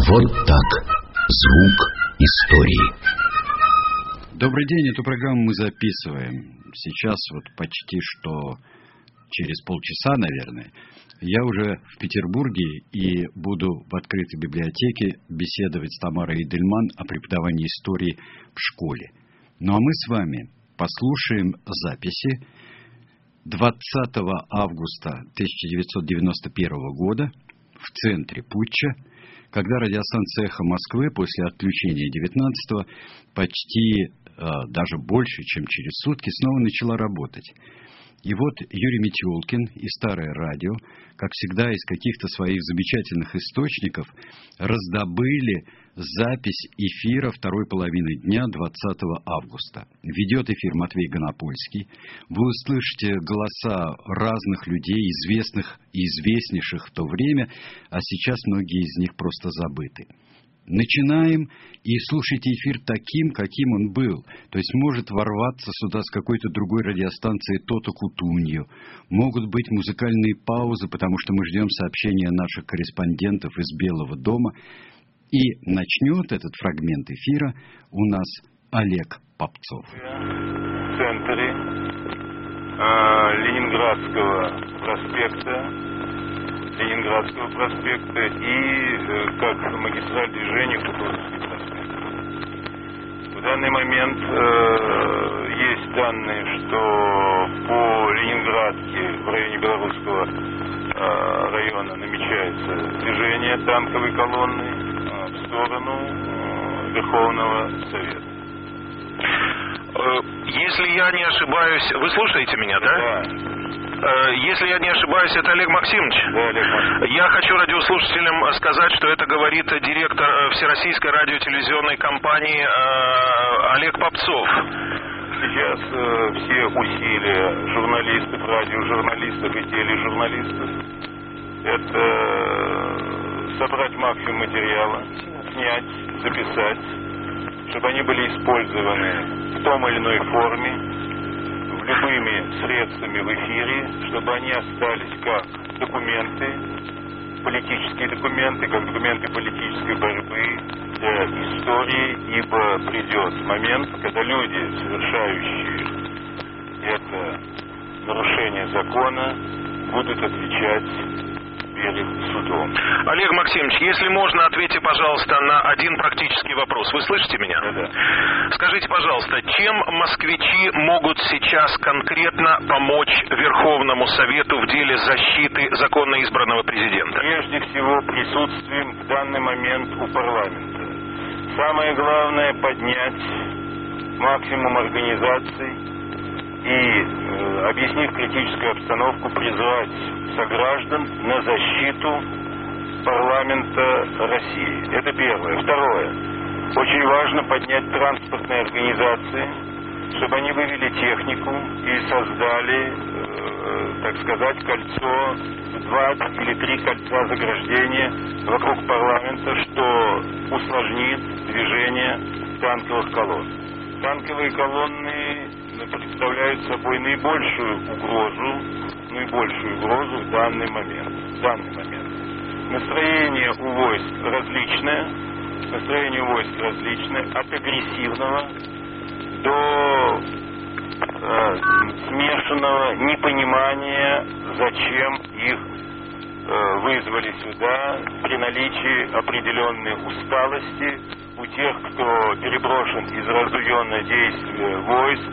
Вот так. Звук истории. Добрый день, эту программу мы записываем. Сейчас вот почти что через полчаса, наверное, я уже в Петербурге и буду в открытой библиотеке беседовать с Тамарой Идельман о преподавании истории в школе. Ну а мы с вами послушаем записи 20 августа 1991 года в центре путча, когда радиостанция «Эхо Москвы» после отключения 19-го почти даже больше, чем через сутки, снова начала работать. И вот Юрий Метелкин и Старое радио, как всегда, из каких-то своих замечательных источников раздобыли запись эфира второй половины дня 20 августа. Ведет эфир Матвей Гонопольский. Вы услышите голоса разных людей, известных и известнейших в то время, а сейчас многие из них просто забыты. Начинаем, и слушайте эфир таким, каким он был. То есть может ворваться сюда с какой-то другой радиостанции Тото Кутунью. Могут быть музыкальные паузы, потому что мы ждем сообщения наших корреспондентов из Белого дома. И начнет этот фрагмент эфира у нас Олег Попцов. В центре Ленинградского проспекта и как магистраль движения Художественный проспект. В данный момент есть данные, что по Ленинградке в районе Белорусского района намечается движение танковой колонны в сторону Верховного Совета. Если я не ошибаюсь, вы слушаете меня, да? Да. Если я не ошибаюсь, это Олег Максимович? Да, Олег Максимович. Я хочу радиослушателям сказать, что это говорит директор Всероссийской радиотелевизионной компании Олег Попцов. Сейчас все усилия журналистов, радиожурналистов и тележурналистов — это собрать максимум материала, снять, записать, чтобы они были использованы в том или иной форме, любыми средствами в эфире, чтобы они остались как документы, политические документы, как документы политической борьбы для истории, ибо придет момент, когда люди, совершающие это нарушение закона, будут отвечать перед судом. Олег Максимович, если можно, ответьте, пожалуйста, на один практический вопрос. Вы слышите меня? Да. Скажите, пожалуйста, чем москвичи могут сейчас конкретно помочь Верховному Совету в деле защиты законно избранного президента? Прежде всего, присутствием в данный момент у парламента. Самое главное — поднять максимум организаций и, объяснив критическую обстановку, призвать сограждан на защиту парламента России. Это первое. Второе. Очень важно поднять транспортные организации, чтобы они вывели технику и создали, так сказать, кольцо, 2 или 3 кольца заграждения вокруг парламента, что усложнит движение танковых колонн. Танковые колонны представляют собой наибольшую угрозу в данный момент. Настроение у войск различное, от агрессивного до смешанного непонимания, зачем их вызвали сюда, при наличии определенной усталости у тех, кто переброшен из разуенного действия войск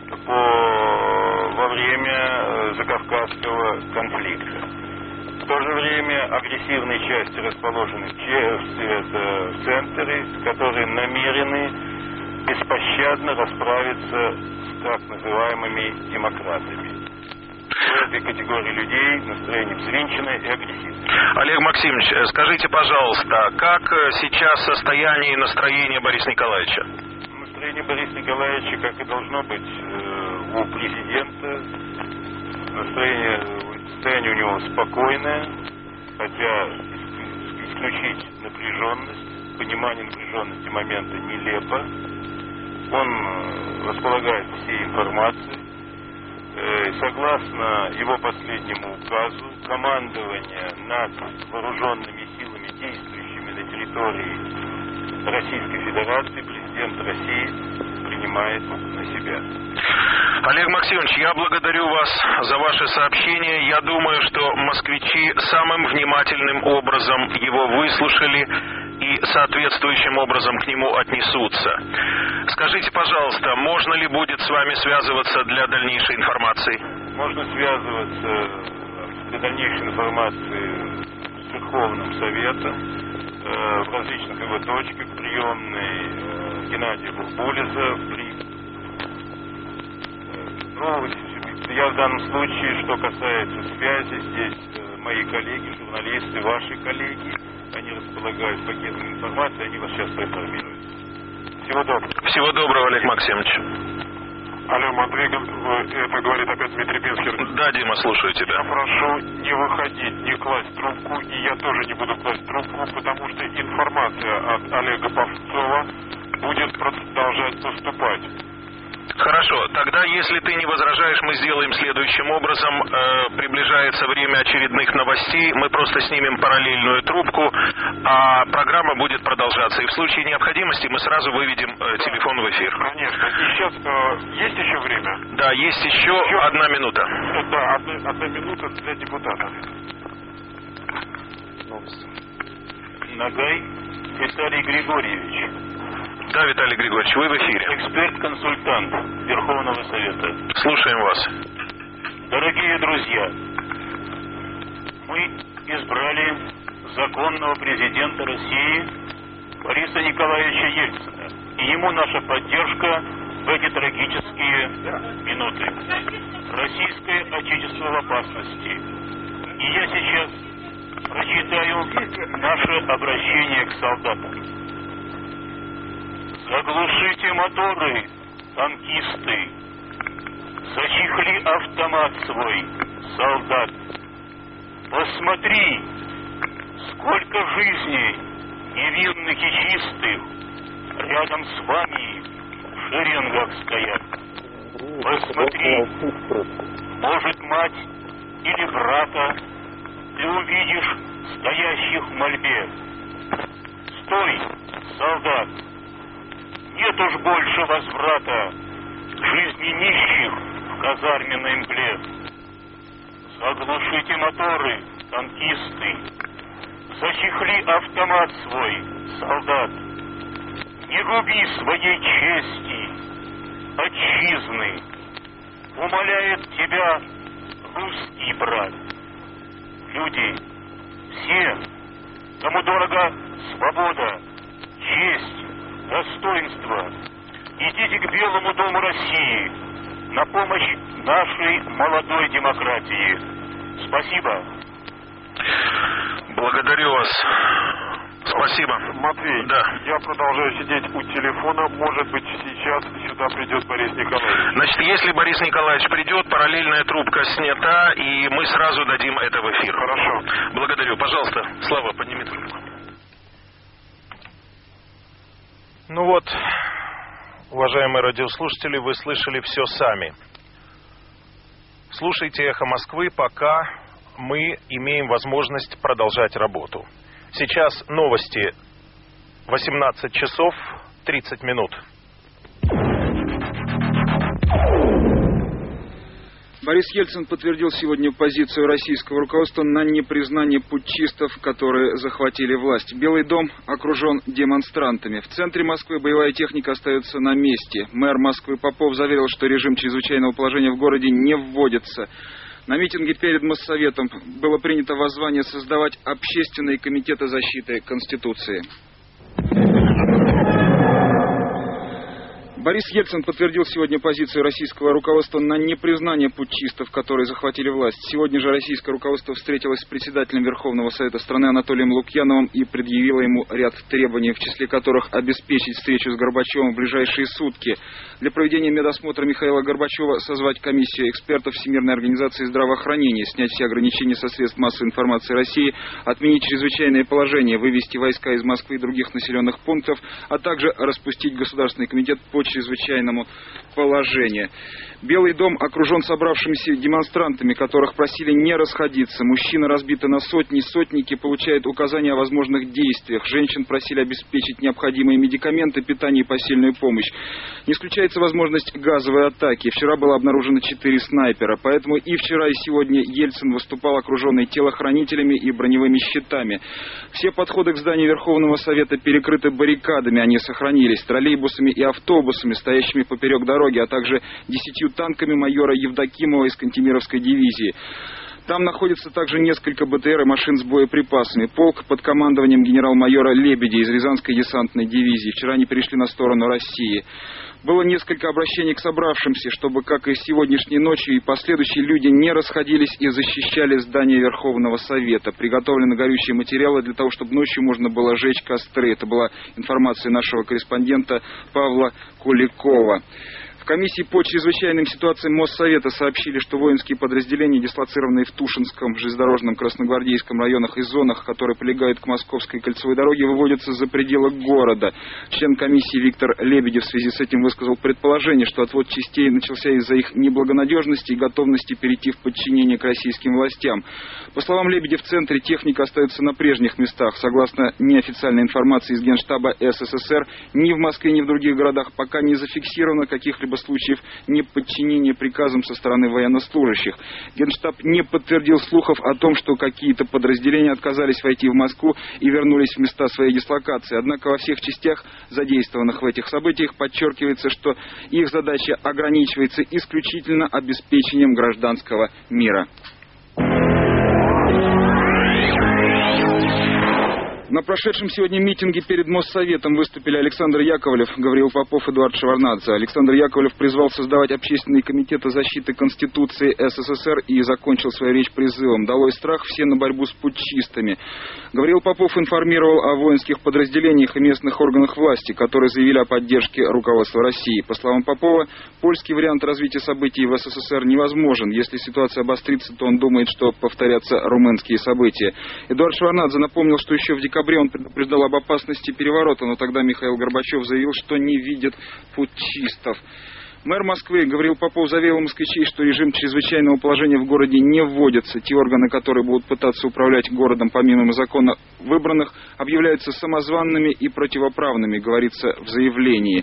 во время закавказского конфликта. В то же время агрессивные части расположены в центре, которые намерены беспощадно расправиться с так называемыми демократами. В этой категории людей настроение взвинченное и агрессивное. Олег Максимович, скажите, пожалуйста, как сейчас состояние и настроение Бориса Николаевича? Настроение Бориса Николаевича, как и должно быть у президента, состояние у него спокойное, хотя исключить напряженность, понимание напряженности момента нелепо. Он располагает всей информацией. Согласно его последнему указу, командование над вооруженными силами, действующими на территории Российской Федерации президент России принимает на себя. Олег Максимович, я благодарю вас за ваше сообщение. Я думаю, что москвичи самым внимательным образом его выслушали и соответствующим образом к нему отнесутся. Скажите, пожалуйста, можно ли будет с вами связываться для дальнейшей информации? Можно связываться для дальнейшей информации с Верховным Советом в различных его точках, приемной Геннадия Бурбулиса. Я в данном случае, что касается связи, здесь мои коллеги, журналисты, ваши коллеги, они располагают пакетом информации, они вас сейчас проинформируют. Всего доброго. Всего доброго, Олег Максимович. Алло, Матвей, это говорит опять Дмитрий Пинскер. Да, Дима, слушаю тебя. Я прошу не выходить, не класть трубку, и я тоже не буду класть трубку, потому что информация от Олега Павцова будет продолжать поступать. Хорошо, тогда, если ты не возражаешь, мы сделаем следующим образом. Приближается время очередных новостей, мы просто снимем параллельную трубку, а программа будет продолжаться. И в случае необходимости мы сразу выведем телефон в эфир. Конечно. И сейчас есть еще время? Да, есть еще 1 минута. Да, одна минута для депутата. Нагай Виталий Григорьевич. Да, Виталий Григорьевич, вы в эфире. Эксперт-консультант Верховного Совета. Слушаем вас. Дорогие друзья, мы избрали законного президента России Бориса Николаевича Ельцина. И ему наша поддержка в эти трагические минуты. Российское отечество в опасности. И я сейчас прочитаю наше обращение к солдатам. Заглушите моторы, танкисты. Зачехли автомат свой, солдат. Посмотри, сколько жизней невинных и чистых рядом с вами в шеренгах стоят. Посмотри, может, мать или брата ты увидишь стоящих в мольбе. Стой, солдат! Нет уж больше возврата к жизни нищих в казарменной мгле. Заглушите моторы, танкисты. Зачехли автомат свой, солдат. Не губи своей чести, отчизны. Умоляет тебя русский брат. Люди, все, кому дорога свобода, честь, достоинство, идите к Белому дому России на помощь нашей молодой демократии. Спасибо. Благодарю вас. Спасибо. Матвей, да. Я продолжаю сидеть у телефона. Может быть, сейчас сюда придет Борис Николаевич. Значит, если Борис Николаевич придет, параллельная трубка снята, и мы сразу дадим это в эфир. Хорошо. Благодарю. Пожалуйста, Слава, подними трубку. Ну вот, уважаемые радиослушатели, вы слышали все сами. Слушайте «Эхо Москвы», пока мы имеем возможность продолжать работу. Сейчас новости 18 часов 30 минут. Борис Ельцин подтвердил сегодня позицию российского руководства на непризнание путчистов, которые захватили власть. Белый дом окружен демонстрантами. В центре Москвы боевая техника остается на месте. Мэр Москвы Попов заверил, что режим чрезвычайного положения в городе не вводится. На митинге перед Моссоветом было принято воззвание создавать общественные комитеты защиты Конституции. Борис Ельцин подтвердил сегодня позицию российского руководства на непризнание путчистов, которые захватили власть. Сегодня же российское руководство встретилось с председателем Верховного Совета страны Анатолием Лукьяновым и предъявило ему ряд требований, в числе которых обеспечить встречу с Горбачевым в ближайшие сутки. Для проведения медосмотра Михаила Горбачева созвать комиссию экспертов Всемирной организации здравоохранения, снять все ограничения со средств массовой информации России, отменить чрезвычайное положение, вывести войска из Москвы и других населенных пунктов, а также распустить Государственный комитет по чрезвычайному положению. Белый дом окружен собравшимися демонстрантами, которых просили не расходиться. Мужчины разбиты на сотни, сотники получают указания о возможных действиях. Женщин просили обеспечить необходимые медикаменты, питание и посильную помощь. Не исключается возможность газовой атаки. Вчера было обнаружено 4 снайпера, поэтому и вчера, и сегодня Ельцин выступал окруженный телохранителями и броневыми щитами. Все подходы к зданию Верховного Совета перекрыты баррикадами, они сохранились, троллейбусами и автобусами, стоящими поперек дороги, а также 10 танками майора Евдокимова из Кантемировской дивизии. Там находится также несколько БТР и машин с боеприпасами. Полк под командованием генерал-майора Лебедя из Рязанской десантной дивизии. Вчера они перешли на сторону России. Было несколько обращений к собравшимся, чтобы, как и сегодняшней ночью, и последующие люди не расходились и защищали здание Верховного Совета. Приготовлены горючие материалы для того, чтобы ночью можно было жечь костры. Это была информация нашего корреспондента Павла Куликова. В комиссии по чрезвычайным ситуациям Моссовета сообщили, что воинские подразделения, дислоцированные в Тушинском, Железнодорожном, Красногвардейском районах и зонах, которые прилегают к Московской кольцевой дороге, выводятся за пределы города. Член комиссии Виктор Лебедев в связи с этим высказал предположение, что отвод частей начался из-за их неблагонадежности и готовности перейти в подчинение к российским властям. По словам Лебедя, в центре техника остается на прежних местах. Согласно неофициальной информации из Генштаба СССР, ни в Москве, ни в других городах пока не зафиксировано каких-либо случаев неподчинения приказам со стороны военнослужащих. Генштаб не подтвердил слухов о том, что какие-то подразделения отказались войти в Москву и вернулись в места своей дислокации. Однако во всех частях, задействованных в этих событиях, подчеркивается, что их задача ограничивается исключительно обеспечением гражданского мира. На прошедшем сегодня митинге перед Моссоветом выступили Александр Яковлев, Гавриил Попов, Эдуард Шеварднадзе. Александр Яковлев призвал создавать общественные комитеты защиты Конституции СССР и закончил свою речь призывом: «Долой страх, все на борьбу с путчистами». Гавриил Попов информировал о воинских подразделениях и местных органах власти, которые заявили о поддержке руководства России. По словам Попова, польский вариант развития событий в СССР невозможен. Если ситуация обострится, то он думает, что повторятся румынские события. Эдуард Шеварднадзе напомнил, что еще в декабре он предупреждал об опасности переворота, но тогда Михаил Горбачев заявил, что не видит путчистов. Мэр Москвы Гавриил Попов заверил москвичей, что режим чрезвычайного положения в городе не вводится. Те органы, которые будут пытаться управлять городом помимо закона выбранных, объявляются самозванными и противоправными, говорится в заявлении.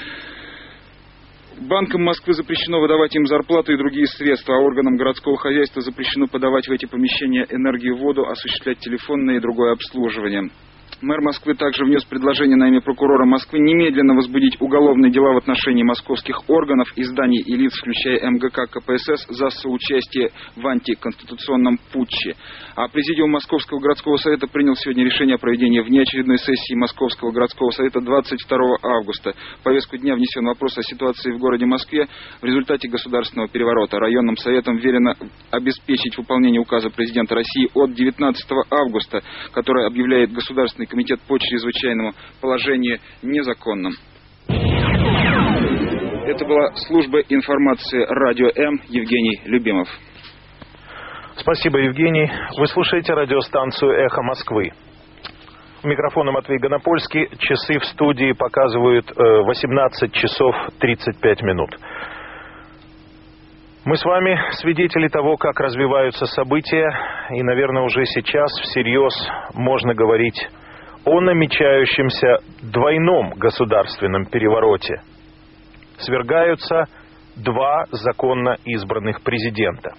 Банкам Москвы запрещено выдавать им зарплату и другие средства, а органам городского хозяйства запрещено подавать в эти помещения энергию, воду, осуществлять телефонное и другое обслуживание. Мэр Москвы также внес предложение на имя прокурора Москвы немедленно возбудить уголовные дела в отношении московских органов, изданий и лиц, включая МГК КПСС, за соучастие в антиконституционном путче. А Президиум Московского городского совета принял сегодня решение о проведении внеочередной сессии Московского городского совета 22 августа. В повестку дня внесен вопрос о ситуации в городе Москве в результате государственного переворота. Районным советам велено обеспечить выполнение указа президента России от 19 августа, который объявляет Государственный комитет по чрезвычайному положению незаконным. Это была служба информации Радио М. Евгений Любимов. Спасибо, Евгений. Вы слушаете радиостанцию «Эхо Москвы». У микрофона Матвей Гонопольский. Часы в студии показывают 18 часов 35 минут. Мы с вами свидетели того, как развиваются события, и, наверное, уже сейчас всерьез можно говорить о намечающемся двойном государственном перевороте. Свергаются 2 законно избранных президента.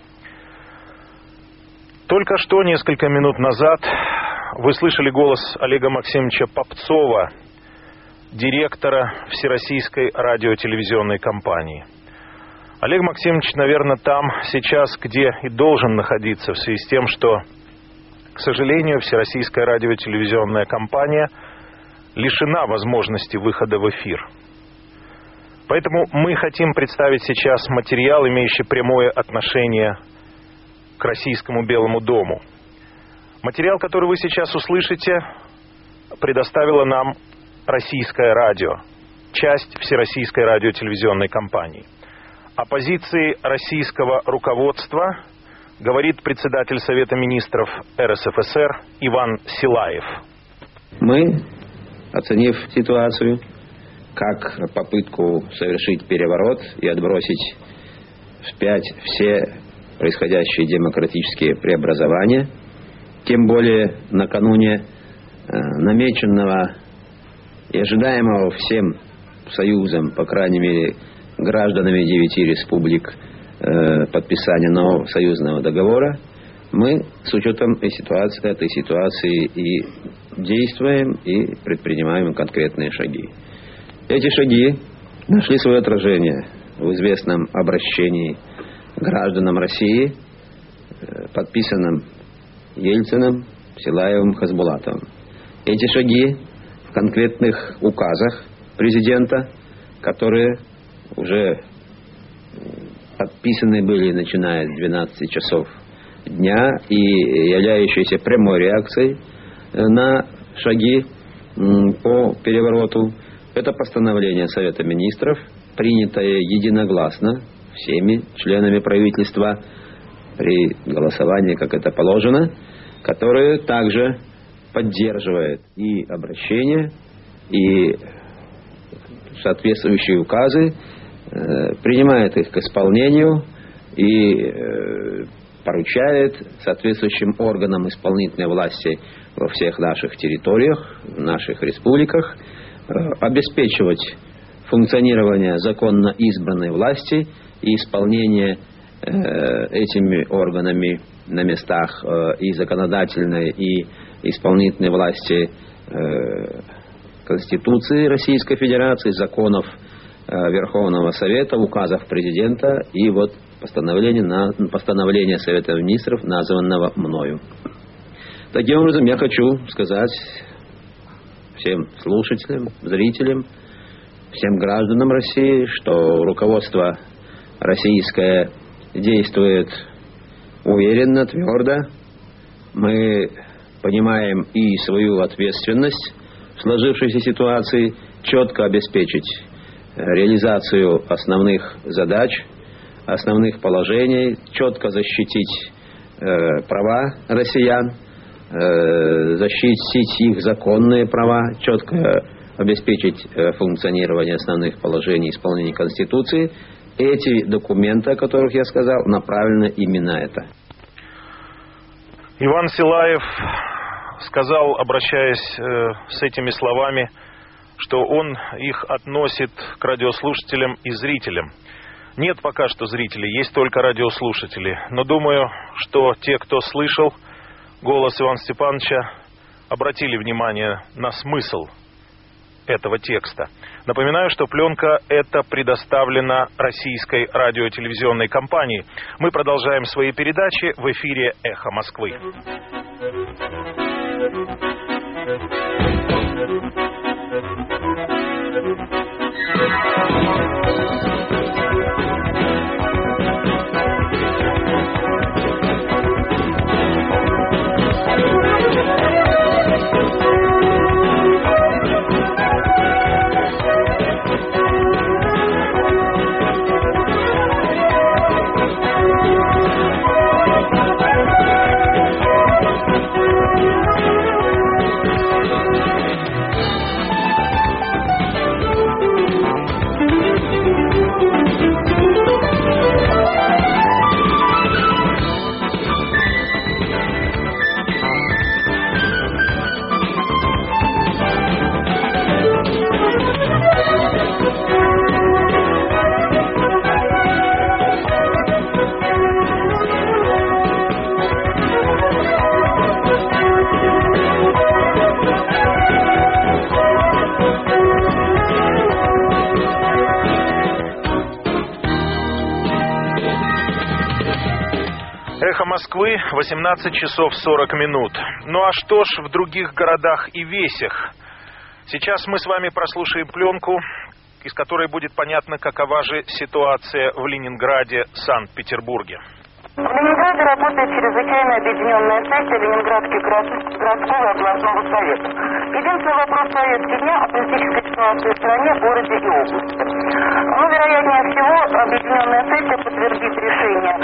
Только что, несколько минут назад, вы слышали голос Олега Максимовича Попцова, директора Всероссийской радиотелевизионной компании. Олег Максимович, наверное, там сейчас, где и должен находиться, в связи с тем, что, к сожалению, Всероссийская радиотелевизионная компания лишена возможности выхода в эфир. Поэтому мы хотим представить сейчас материал, имеющий прямое отношение к Российскому Белому дому. Материал, который вы сейчас услышите, предоставила нам Российское радио, часть Всероссийской радиотелевизионной компании. О позиции российского руководства говорит председатель Совета министров РСФСР Иван Силаев. Мы, оценив ситуацию, как попытку совершить переворот и отбросить вспять все происходящие демократические преобразования, тем более накануне намеченного и ожидаемого всем союзом, по крайней мере, гражданами 9 республик, подписания нового союзного договора, мы с учетом этой ситуации и действуем, и предпринимаем конкретные шаги. Эти шаги нашли свое отражение в известном обращении к гражданам России, подписанном Ельциным, Силаевым, Хасбулатовым. Эти шаги в конкретных указах президента, которые уже подписаны были, начиная с 12 часов дня и являющиеся прямой реакцией на шаги по перевороту. Это постановление Совета Министров, принятое единогласно всеми членами правительства при голосовании, как это положено, которое также поддерживает и обращение, и соответствующие указы, принимает их к исполнению и поручает соответствующим органам исполнительной власти во всех наших территориях, в наших республиках, обеспечивать функционирование законно избранной власти и исполнение этими органами на местах и законодательной, и исполнительной власти Конституции Российской Федерации, законов Верховного Совета, указов президента и вот постановления Совета Министров, названного мною. Таким образом, я хочу сказать всем слушателям, зрителям, всем гражданам России, что руководство российское действует уверенно, твердо. Мы понимаем и свою ответственность в сложившейся ситуации, четко обеспечить реализацию основных задач, основных положений, четко защитить права россиян, защитить их законные права, четко обеспечить функционирование основных положений исполнения Конституции. Эти документы, о которых я сказал, направлены именно на это. Иван Силаев сказал, обращаясь с этими словами, что он их относит к радиослушателям и зрителям. Нет пока что зрителей, есть только радиослушатели. Но думаю, что те, кто слышал голос Ивана Степановича, обратили внимание на смысл этого текста. Напоминаю, что пленка эта предоставлена российской радиотелевизионной компанией. Мы продолжаем свои передачи в эфире «Эхо Москвы». Эхо Москвы, 18 часов 40 минут. Ну а что ж в других городах и весях? Сейчас мы с вами прослушаем пленку, из которой будет понятно, какова же ситуация в Ленинграде, Санкт-Петербурге. В Ленинграде работает чрезвычайно объединенная сессия Ленинградских городского и областного совета. Единственный вопрос повестки дня о политической ситуации в стране, городе и области. Но, вероятнее всего, объединенная сессия подтвердит решение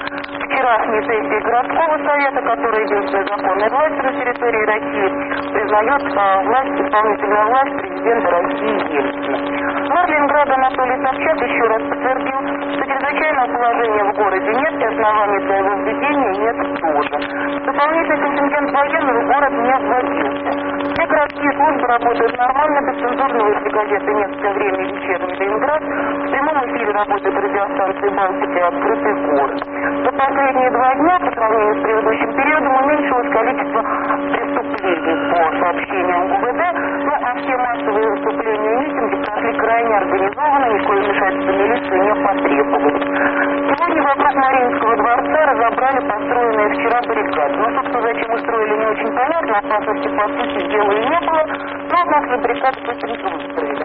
вчерашней сессии городского совета, который единственная законная власть на территории России, признает исполнительную власть президента России Ельцина. Мэр Ленинграда Анатолий Собчак еще раз подтвердил, что чрезвычайного положения в городе нет и оснований для его введения нет тоже. Дополнительный контингент военных в город не вводился. Все городские службы работают нормально, бесцензурно вышли газеты «Немское время» и «Вечерний Ленинград». В прямом эфире работает радиостанция «Балтика» и «Открытый город». За последние 2 дня, по сравнению с предыдущим периодом, уменьшилось количество преступлений по сообщениям ГУВД, а все массовые выступления и митинги прошли крайне организованно, никакое вмешательство милиции не потребовалось. Сегодня вокруг Мариинского дворца разобрали построенные вчера баррикады. Но, собственно, зачем устроили, не очень понятно, опасности по сути дела и не было, но однако баррикады быстренько выстроили.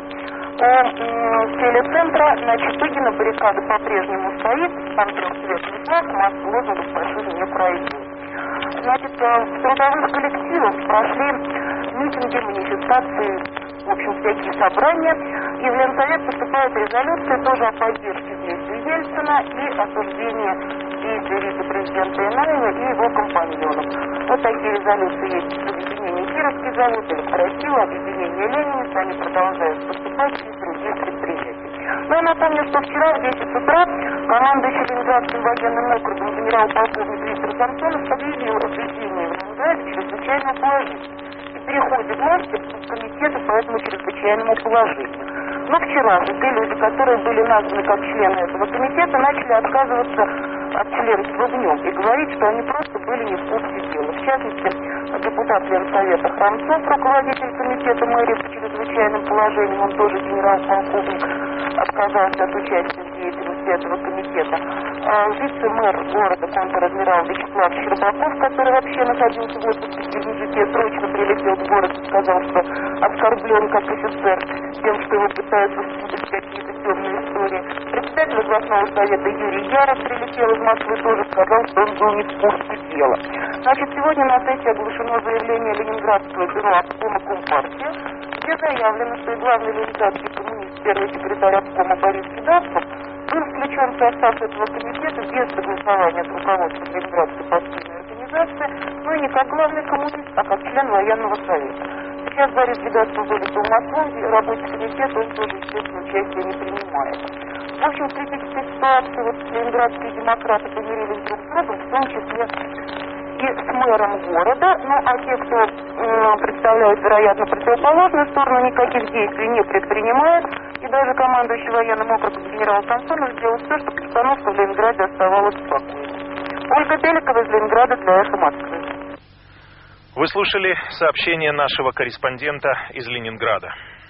У телецентра на Чапыгина баррикада по-прежнему стоит, там трехцветный флаг, массу лозунгов пошире не пройдет. Значит, в трудовых коллективах прошли митинги, манифестации, в общем, всякие собрания, и в Ленсовет поступают резолюции тоже о поддержке действий Ельцина и осуждении действий вице-президента Инаева и его компаньонов. Вот такие резолюции есть в объединении Кировский завод, Электросила, объединение Ленинец, они продолжают поступать и других предприятий. Но я напомню, что вчера в 10 утра командующий Ленинградским военным округом генерал-полковник Виктор Самсонов объявил о введении в Ленинграде чрезвычайного положения и переходе власти в комитеты по этому чрезвычайному положению. Но вчера же те люди, которые были названы как члены этого комитета, начали отказываться от членства в нем и говорить, что они просто были не в курсе дела. В частности, депутат Ленсовета Храмцов, руководитель комитета мэрии по чрезвычайным положениям, он тоже генерал-полковник, отказался от участия в деятельности этого комитета. Вице-мэр города контр-адмирал Вячеслав Щербаков, который вообще находился в отпуске в Геленджике, срочно прилетел в город и сказал, что оскорблен как офицер тем, что его пытаются вспутать какие-то темные истории. Председатель областного совета Юрий Яров прилетел из Москвы, тоже сказал, что он был не в курсе дела. Значит, сегодня на сессии оглашено заявление Ленинградского бюро обкома Компартии, где заявлено, что и главный ленинградский коммунист, первый секретарь обкома Борис Кидавцев, был включен в состав этого комитета без согласования с руководством Ленинградской партийной организации, но и не как главный коммунист, а как член военного совета. Сейчас Борис Кидавцев вылетел в Москву, в работе комитета он тоже, естественно, участие не принимает. В общем, в критической ситуации вот ленинградские демократы помирились друг с другом, в том числе и с мэром города, ну а те, кто представляет, вероятно, противоположную сторону, никаких действий не предпринимает, и даже командующий военным округом генерал Самсонов сделал все, чтобы обстановка в Ленинграде оставалась спокойной. Ольга Беликова из Ленинграда для «Эхо Москвы». Вы слушали сообщение нашего корреспондента из Ленинграда.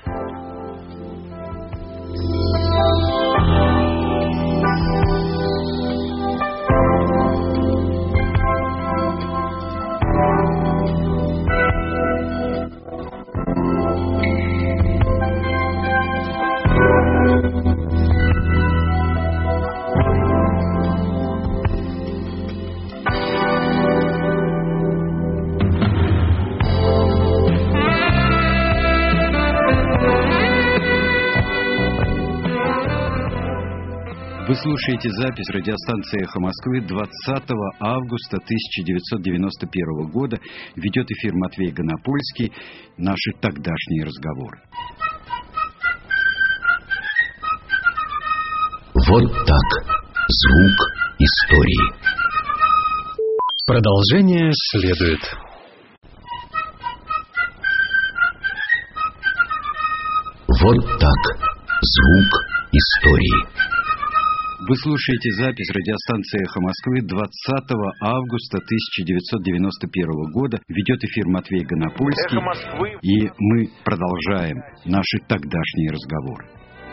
Вы слушаете запись радиостанции «Эхо Москвы» 20 августа 1991 года. Ведет эфир Матвей Гонопольский. Наши тогдашние разговоры. Вот так. Звук истории. Продолжение следует. Вот так. Звук истории. Вы слушаете запись радиостанции «Эхо Москвы» 20 августа 1991 года. Ведет эфир Матвей Гонопольский. «Эхо Москвы». И мы продолжаем наши тогдашние разговоры.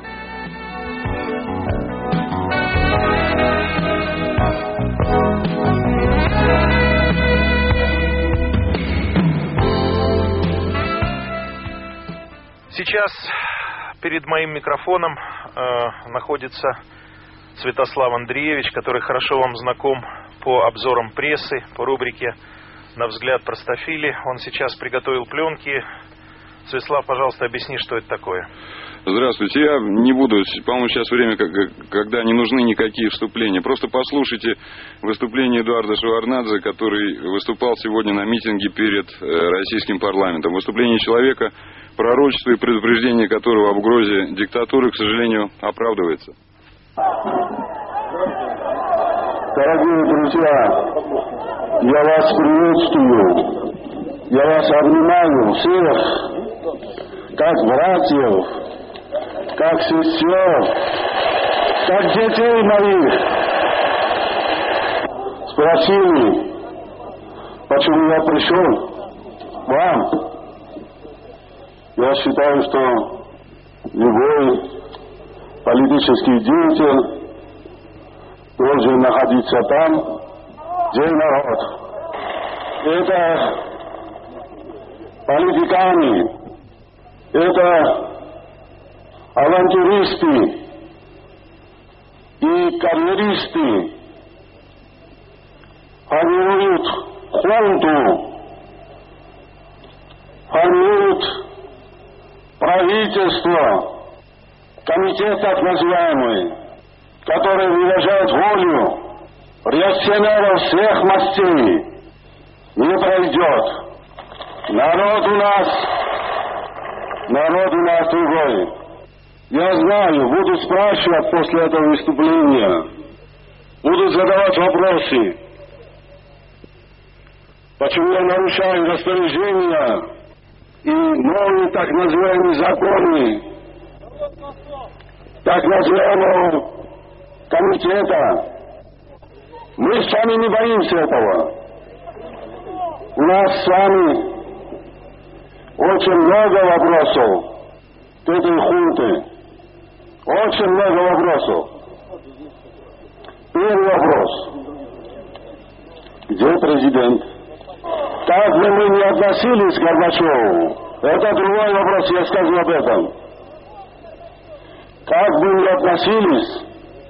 Сейчас перед моим микрофоном находится Святослав Андреевич, который хорошо вам знаком по обзорам прессы, по рубрике «На взгляд простофили». Он сейчас приготовил пленки Святослав, пожалуйста, объясни, что это такое. Здравствуйте. Я не буду, по-моему, сейчас время, когда не нужны никакие вступления. Просто послушайте выступление Эдуарда Шеварднадзе, который выступал сегодня на митинге перед российским парламентом. Выступление человека, пророчество и предупреждение которого об угрозе диктатуры, к сожалению, оправдывается. Дорогие друзья, я вас приветствую, я вас обнимаю всех, как братьев, как сестер, как детей моих. Спросили, почему я пришел к вам. Я считаю, что любой политический деятель должен находиться там, где народ. Это политиканы, это авантюристы и карьеристы формируют хунту, формируют правительство, комитет так называемый, который выражает волю реакционеров всех мастей, не пройдет. Народ у нас другой. Я знаю, буду спрашивать после этого выступления, буду задавать вопросы, почему я нарушаю распоряжения и новые так называемые законы, так называемого комитета. Мы с вами не боимся этого. У нас с вами очень много вопросов к этой хунте. Очень много вопросов. Первый вопрос. Где президент? Как бы мы ни относились к Горбачеву, это другой вопрос, я скажу об этом. Как бы ни относились,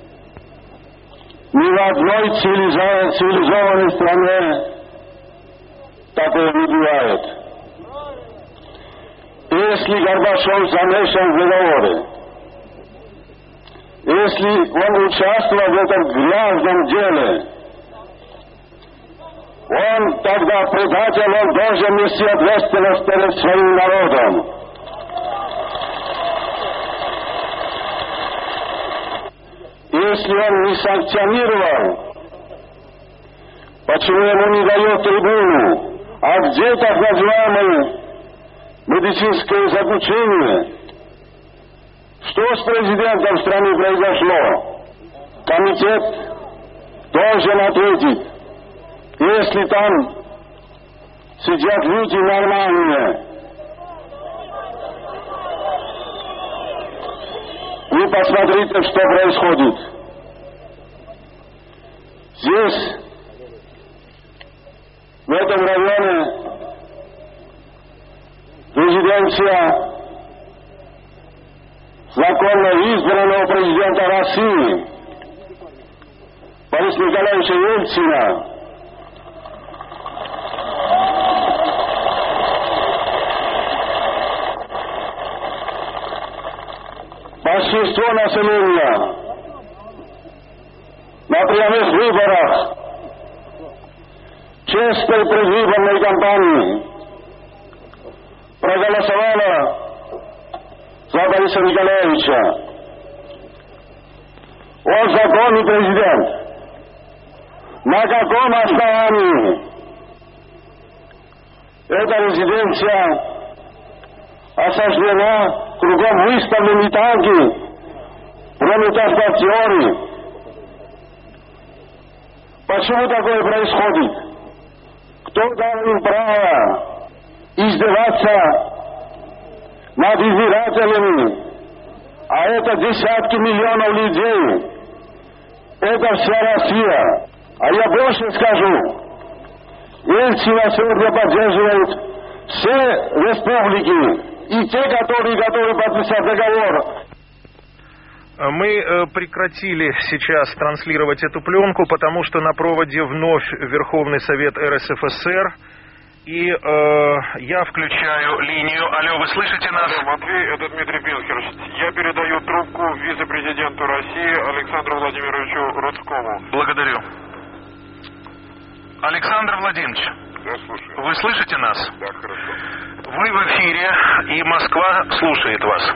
ни в одной цивилизованной стране такое не бывает. Если Горбачев замешан в договоры, если он участвовал в этом грязном деле, он тогда предатель, он должен нести ответственность перед своим народом. Если он не санкционировал, почему ему не дает трибуну? А где так называемое медицинское заключение? Что с президентом страны произошло? Комитет должен ответить. Если там сидят люди нормальные, вы посмотрите, что происходит. Здесь, в этом районе, резиденция законно избранного президента России Бориса Николаевича Ельцина. Большинство населения на прямых выборах честной предвыборной кампании проголосовало за Бориса Николаевича. Он законный президент. На каком основании эта резиденция осаждена, кругом выставлены танки, бронетранспортеры? Почему такое происходит? Кто дал им право издеваться над избирателями? А это десятки миллионов людей. Это вся Россия. А я больше скажу. Ельцина сегодня поддерживают все республики. И те, которые готовы подписать договор. Мы прекратили сейчас транслировать эту пленку, потому что на проводе вновь Верховный Совет РСФСР. И я включаю линию. Алло, вы слышите нас? Алло, Матвей, это Дмитрий Пинхерш. Я передаю трубку вице-президенту России Александру Владимировичу Рудскому. Благодарю. Александр Владимирович. Да, слушаю. Вы слышите нас? Да, хорошо. Вы в эфире, и Москва слушает вас.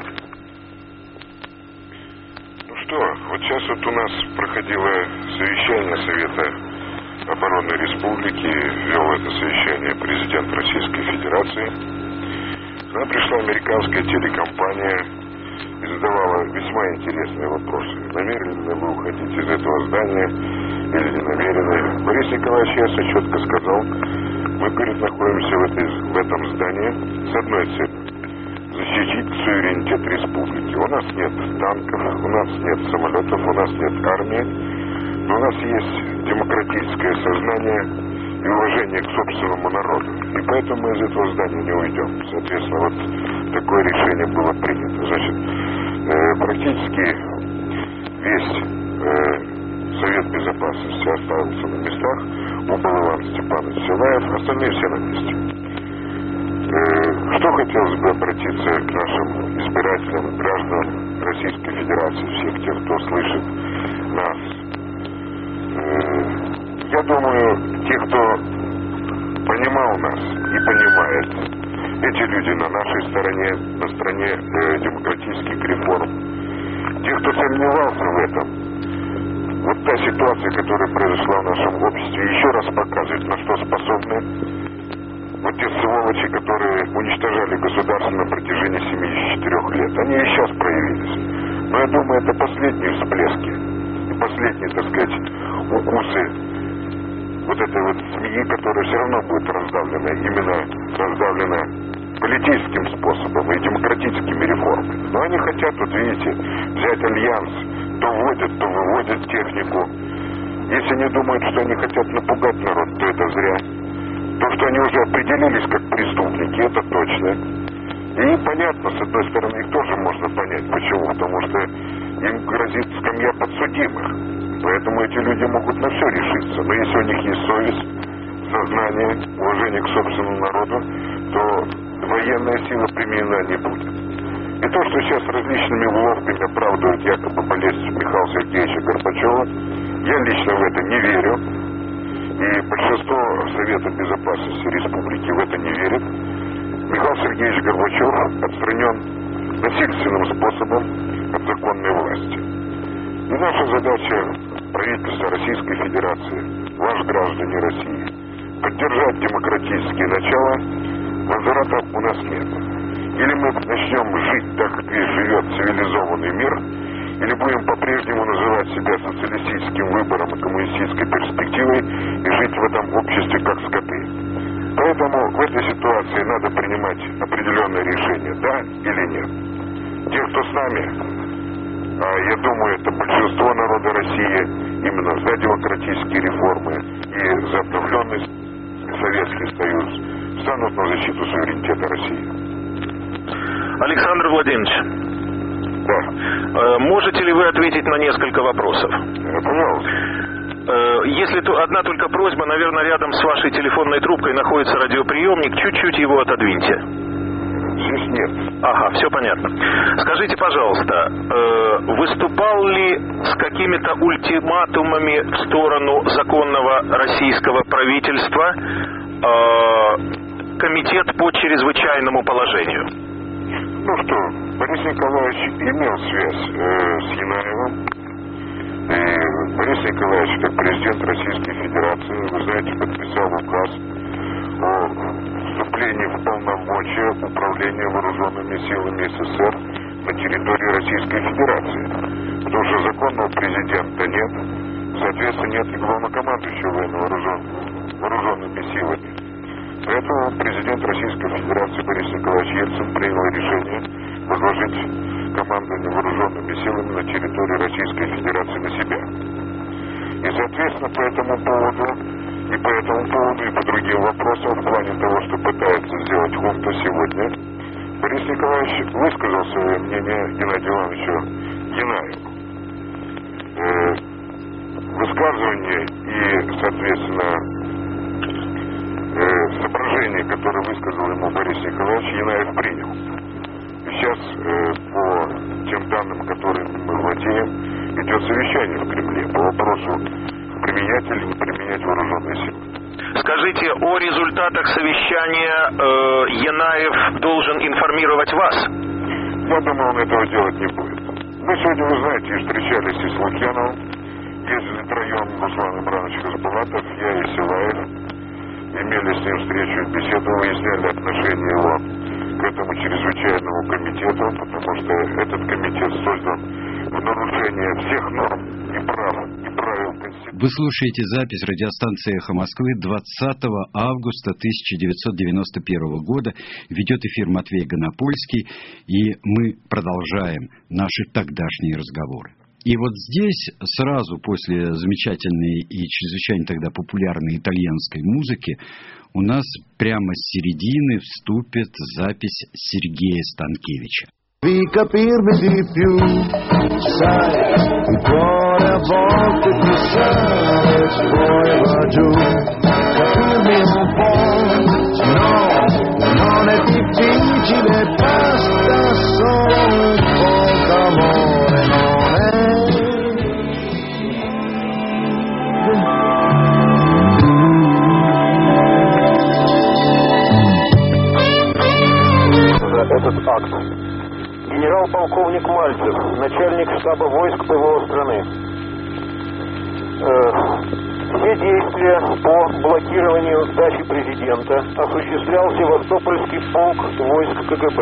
Ну что, вот сейчас вот у нас проходило совещание Совета обороны Республики, вел это совещание президент Российской Федерации. К нам пришла американская телекомпания и задавала весьма интересные вопросы. Намерены ли вы уходить из этого здания или не намерены? Борис Николаевич ясно четко сказал, мы, говорит, находимся в этом здании с одной целью. Защитить суверенитет республики. У нас нет танков, у нас нет самолетов, у нас нет армии. Но у нас есть демократическое сознание и уважение к собственному народу. И поэтому мы из этого здания не уйдем. Соответственно, вот такое решение было принято. Значит, практически весь Совет Безопасности оставился на местах. Убыл Иван Степанович Силаев, остальные все на месте. Что хотелось бы обратиться к нашим избирателям, гражданам Российской Федерации, всех тех, кто слышит нас. Я думаю, те, кто понимал нас и понимает, эти люди на нашей стороне, на стороне демократических реформ. Те, кто сомневался в этом, вот та ситуация, которая произошла в нашем обществе, еще раз показывает, на что способны вот те сволочи, которые уничтожали государство на протяжении 74 лет. Они и сейчас проявились. Но я думаю, это последние всплески и последние, так сказать, укусы вот этой вот змеи, которая все равно будет раздавлена, именно раздавлена политическим способом и демократическими реформами. Но они хотят, вот видите, взять альянс, то вводят, то выводят технику. Если они думают, что они хотят напугать народ, то это зря. То, что они уже определились как преступники, это точно. И понятно, с одной стороны, их тоже можно понять. Почему? Потому что им грозит скамья подсудимых. Поэтому эти люди могут на все решиться. Но если у них есть совесть, сознание, уважение к собственному народу, то военная сила применена не будет. И то, что сейчас различными уловками оправдывают якобы болезнь Михаила Сергеевича Горбачева, я лично в это не верю. И большинство Совета Безопасности Республики в это не верит. Михаил Сергеевич Горбачев отстранен насильственным способом от законной власти. И наша задача правительства Российской Федерации, ваш граждане России, поддержать демократические начала. Возврата у нас нет. Или мы начнем жить так, как и живет цивилизованный мир, или будем по-прежнему называть себя социалистическим выбором и коммунистической перспективой и жить в этом обществе как скоты. Поэтому в этой ситуации надо принимать определенные решения, да или нет. Те, кто с нами, я думаю, это большинство народа России, именно за демократические реформы и за обновленный Советский Союз, станут на защиту суверенитета России. Александр Владимирович. Да. Можете ли вы ответить на несколько вопросов? Пожалуйста. Если одна только просьба, наверное, рядом с вашей телефонной трубкой находится радиоприемник, чуть-чуть его отодвиньте. Здесь нет. Ага, все понятно. Скажите, пожалуйста, выступал ли с какими-то ультиматумами в сторону законного российского правительства комитет по чрезвычайному положению? Ну что, Борис Николаевич имел связь с Янаевым. И Борис Николаевич, как президент Российской Федерации, вы знаете, подписал указ о вступлении в полномочия управления вооруженными силами СССР на территории Российской Федерации. Потому что законного президента нет, соответственно, нет и главнокомандующего вооруженными силами. Поэтому президент Российской Федерации Борис Николаевич Ельцин принял решение возложить командование вооруженными силами на территории Российской Федерации на себя. И, соответственно, по этому поводу и по другим вопросам, в плане того, что пытается сделать хунта сегодня, Борис Николаевич высказал свое мнение Геннадию Ивановичу Янаеву. Высказывание и, соответственно, соображения товарищ Янаев принял. Сейчас, по тем данным, которыми мы владеем, идет совещание в Кремле по вопросу, применять или не применять вооруженные силы. Скажите, о результатах совещания Янаев должен информировать вас? Я думаю, он этого делать не будет. Мы сегодня, вы знаете, встречались и с Лукьяновым, ездили втроем, Руслан Ибранович Хасбулатов, я и Силаев, имели с ним встречу, беседу, выясняли отношение его к этому чрезвычайному комитету, потому что этот комитет создан в нарушение всех норм и прав, и правил Конституции. Вы слушаете запись радиостанции «Эхо Москвы» 20 августа 1991 года. Ведет эфир Матвей Гонопольский, и мы продолжаем наши тогдашние разговоры. И вот здесь, сразу после замечательной и чрезвычайно тогда популярной итальянской музыки, у нас прямо с середины вступит запись Сергея Станкевича. Di capirmi di più, sai, il cuore a volte ti sale, poi va giù, capirmi un po', no, non è difficile, basta solo un po' d'amore, non è. Этот акт. Генерал-полковник Мальцев, начальник штаба войск ПВО страны. Все действия по блокированию дачи президента осуществлял Севастопольский полк войск КГБ.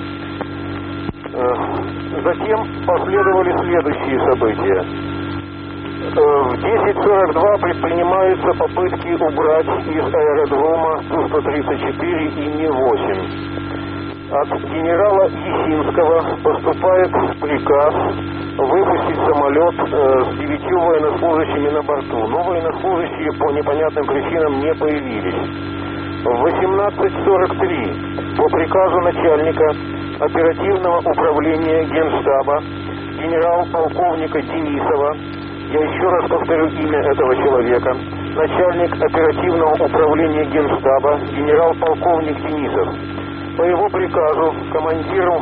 Затем последовали следующие события. В 10:42 предпринимаются попытки убрать из аэродрома Ту-134 и Ми-8. От генерала Есинского поступает приказ выпустить самолет с 9 военнослужащими на борту. Но военнослужащие по непонятным причинам не появились. В 18:43 по приказу начальника оперативного управления Генштаба генерал-полковника Денисова, я еще раз повторю имя этого человека, начальник оперативного управления Генштаба генерал-полковник Денисов, по его приказу командиру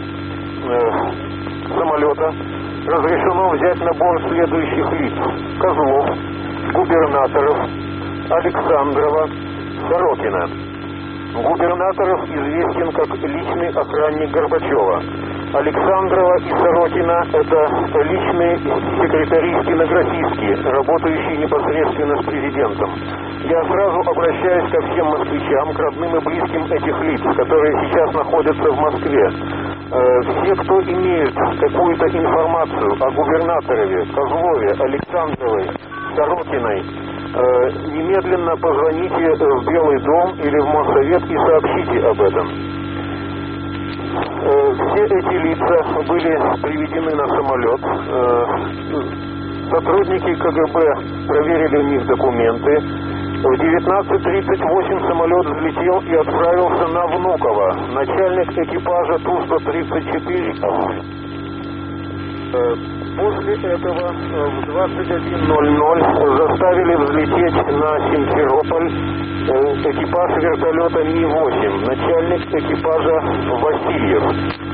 самолета разрешено взять на борт следующих лиц: Козлов, губернаторов, Александрова, Сорокина. Губернаторов известен как личный охранник Горбачева. Александрова и Сорокина – это личные секретари-стенографистки, работающие непосредственно с президентом. Я сразу обращаюсь ко всем москвичам, к родным и близким этих лиц, которые сейчас находятся в Москве. Все, кто имеет какую-то информацию о губернаторе Козлове, Александровой, Сорокиной, немедленно позвоните в Белый дом или в Моссовет и сообщите об этом. Все эти лица были приведены на самолет. Сотрудники КГБ проверили у них документы. В 19:38 самолет взлетел и отправился на Внуково. Начальник экипажа Ту-134. После этого в 21:00 заставили взлететь на Симферополь экипаж вертолета Ми-8, начальник экипажа Васильев.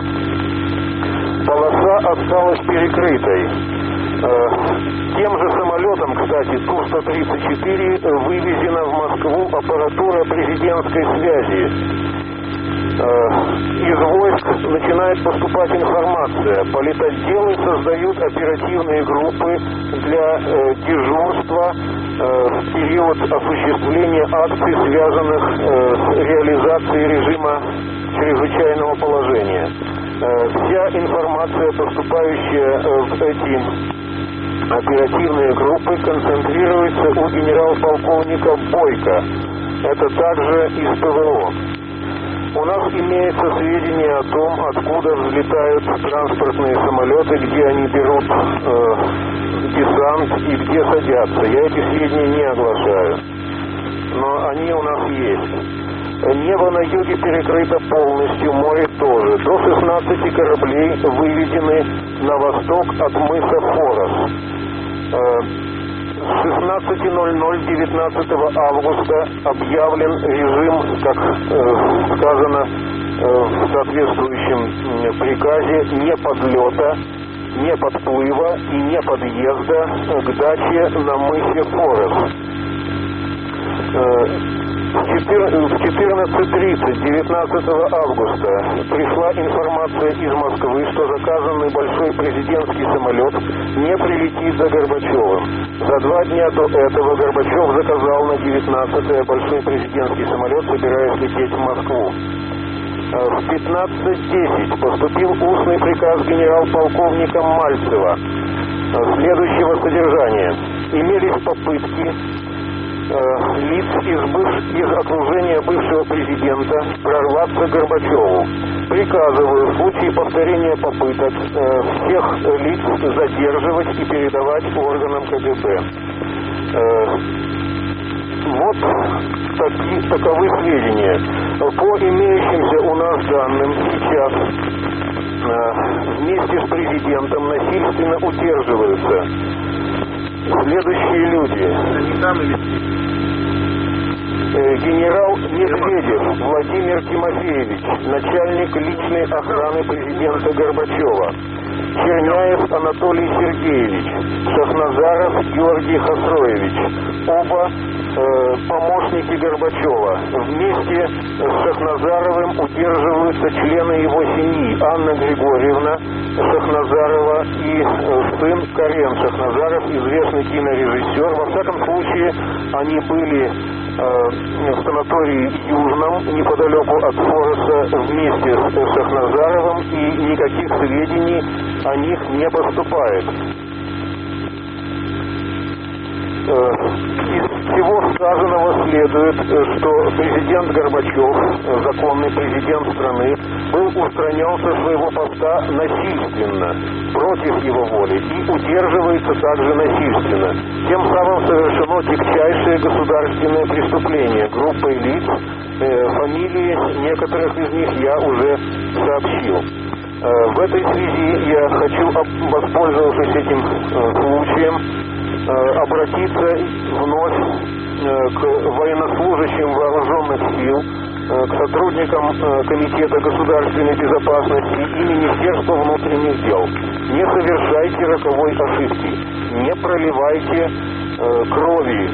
Полоса осталась перекрытой. Тем же самолетом, кстати, Ту-134 вывезена в Москву аппаратура президентской связи. Из войск начинает поступать информация. Политотделы создают оперативные группы для дежурства в период осуществления акций, связанных с реализацией режима чрезвычайного положения. Вся информация, поступающая в эти оперативные группы, концентрируется у генерал-полковника Бойко. Это также из ПВО. У нас имеется сведения о том, откуда взлетают транспортные самолеты, где они берут десант и где садятся. Я эти сведения не оглашаю, но они у нас есть. Небо на юге перекрыто полностью, море тоже. До 16 кораблей выведены на восток от мыса Форос. С 16:00 19 августа объявлен режим, как сказано в соответствующем приказе не подлета, не подплыва и не подъезда к даче на мысе Форест. В 14:30 19 августа пришла информация из Москвы, что заказанный большой президентский самолет не прилетит за Горбачевым. За 2 дня до этого Горбачев заказал на 19-е большой президентский самолет, собираясь лететь в Москву. В 15:10 поступил устный приказ генерал-полковника Мальцева следующего содержания. Имелись попытки лиц из окружения бывшего президента прорваться к Горбачеву. Приказываю в случае повторения попыток всех лиц задерживать и передавать органам КГБ. Вот таковы сведения. По имеющимся у нас данным сейчас вместе с президентом насильственно удерживаются следующие люди. Генерал Медведев Владимир Тимофеевич, начальник личной охраны президента Горбачева. Черняев Анатолий Сергеевич, Шахназаров Георгий Хасроевич, оба помощники Горбачева. Вместе с Шахназаровым удерживаются члены его семьи: Анна Григорьевна Шахназарова и сын Карен Шахназаров, известный кинорежиссер. Во всяком случае, они были в санатории Южном, неподалеку от Фореста, вместе с Шахназаровым, и никаких сведений о них не поступает. Из всего сказанного следует, что президент Горбачев, законный президент страны, был устранен со своего поста насильственно, против его воли, и удерживается также насильственно. Тем самым совершено тягчайшее государственное преступление группой лиц, фамилии некоторых из них я уже сообщил. В этой связи я хочу, воспользовавшись этим случаем, обратиться вновь к военнослужащим вооруженных сил, к сотрудникам Комитета государственной безопасности и Министерства внутренних дел. Не совершайте роковой ошибки, не проливайте крови.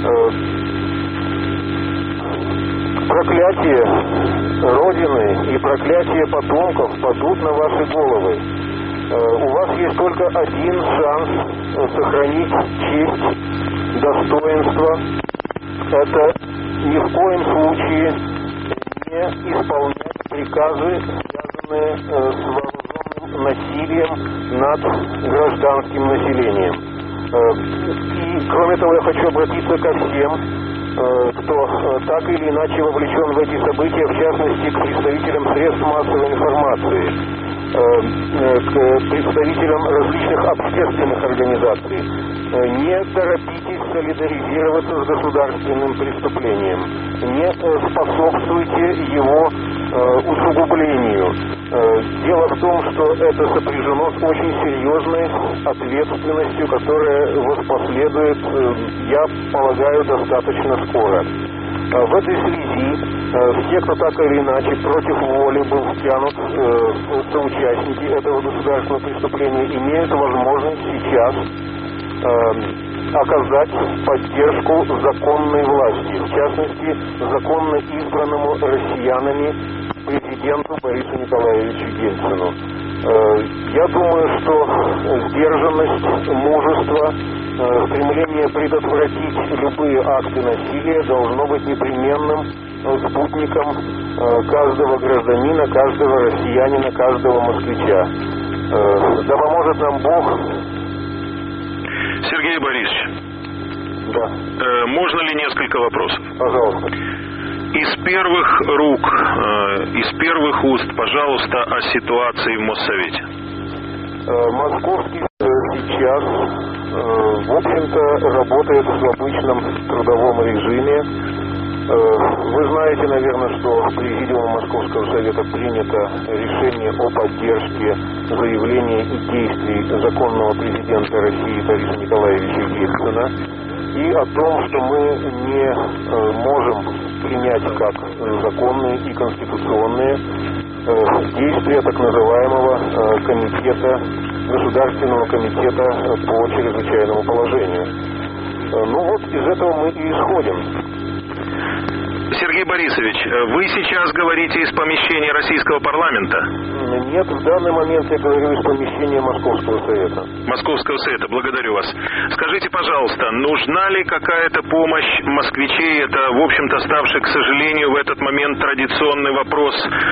Проклятие Родины и проклятие потомков падут на ваши головы. У вас есть только один шанс сохранить честь, достоинство. Это ни в коем случае не исполнять приказы, связанные с вооруженным насилием над гражданским населением. И кроме того, я хочу обратиться ко всем, кто так или иначе вовлечен в эти события, в частности, к представителям средств массовой информации, к представителям различных общественных организаций. Не торопитесь солидаризироваться с государственным преступлением. Не способствуйте его усугублению. Дело в том, что это сопряжено с очень серьезной ответственностью, которая воспоследует, я полагаю, достаточно скоро. В этой связи все, кто так или иначе против воли был втянут, соучастники этого государственного преступления, имеют возможность сейчас оказать поддержку законной власти, в частности, законно избранному россиянами президенту Борису Николаевичу Ельцину. Я думаю, что сдержанность, мужество, стремление предотвратить любые акты насилия должно быть непременным спутником каждого гражданина, каждого россиянина, каждого москвича. Да поможет нам Бог. Сергей Борисович, да. Можно ли несколько вопросов? Пожалуйста. Из первых рук, из первых уст, пожалуйста, о ситуации в Моссовете. Московский сейчас, в общем-то, работает в обычном трудовом режиме. Вы знаете, наверное, что в Президиуме Московского совета принято решение о поддержке заявления и действий законного президента России Бориса Николаевича Ельцина и о том, что мы не можем принять как законные и конституционные действия так называемого Государственного комитета по чрезвычайному положению. Ну вот из этого мы и исходим. Сергей Борисович, вы сейчас говорите из помещения Российского парламента? Нет, в данный момент я говорю из помещения Московского совета. Московского совета, благодарю вас. Скажите, пожалуйста, нужна ли какая-то помощь москвичей? Это, в общем-то, ставший, к сожалению, в этот момент традиционный вопрос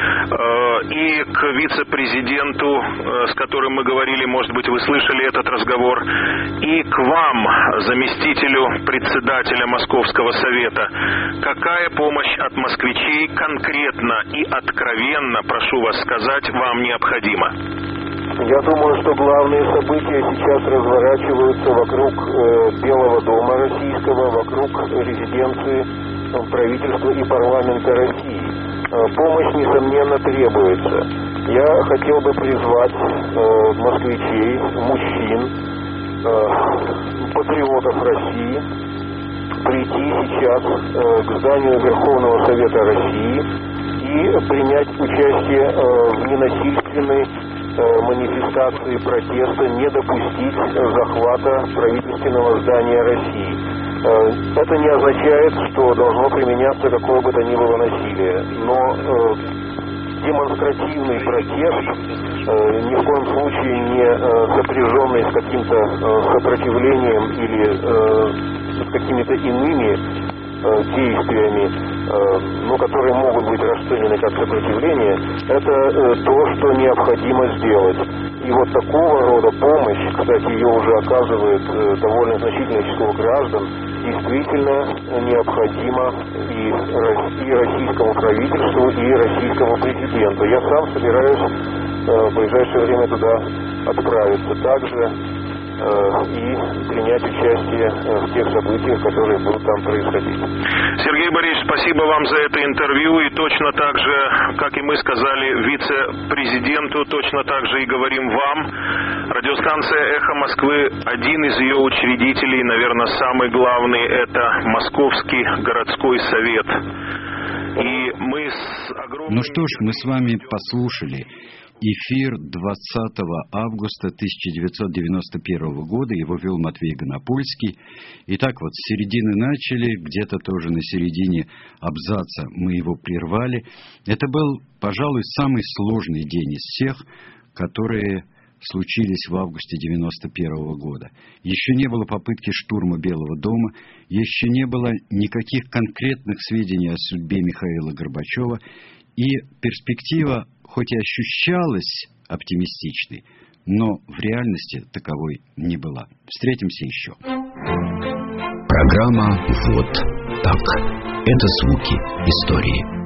и к вице-президенту, с которым мы говорили, может быть, вы слышали этот разговор, и к вам, заместителю председателя Московского совета. Какая помощь от москвичей конкретно и откровенно, прошу вас сказать, вам необходима? Я думаю, что главные события сейчас разворачиваются вокруг Белого дома российского, вокруг резиденции правительства и парламента России. Помощь, несомненно, требуется. Я хотел бы призвать москвичей, мужчин, патриотов России прийти сейчас к зданию Верховного Совета России и принять участие в ненасильственной манифестации протеста, не допустить захвата правительственного здания России. Это не означает, что должно применяться какое бы то ни было насилие, но демонстративный протест, ни в коем случае не сопряженный с каким-то сопротивлением или с какими-то иными действиями, которые могут быть расценены как сопротивление, это то, что необходимо сделать. И вот такого рода помощь, кстати, ее уже оказывает довольно значительное число граждан, действительно необходимо и российскому правительству, и российскому президенту. Я сам собираюсь в ближайшее время туда отправиться также и принять участие в тех событиях, которые будут там происходить. Сергей Борисович, спасибо вам за это интервью. И точно так же, как и мы сказали вице-президенту, точно так же и говорим вам. Радиостанция «Эхо Москвы», один из ее учредителей, наверное, самый главный, это Московский городской совет. И мы с огромным... Ну что ж, мы с вами послушали эфир 20 августа 1991 года. Его вел Матвей Гонопольский. Итак, вот с середины начали, где-то тоже на середине абзаца мы его прервали. Это был, пожалуй, самый сложный день из всех, которые случились в августе 1991 года. Еще не было попытки штурма Белого дома, еще не было никаких конкретных сведений о судьбе Михаила Горбачева, и перспектива хоть и ощущалась оптимистичной, но в реальности таковой не была. Встретимся еще. Программа «Вот так». Это звуки истории.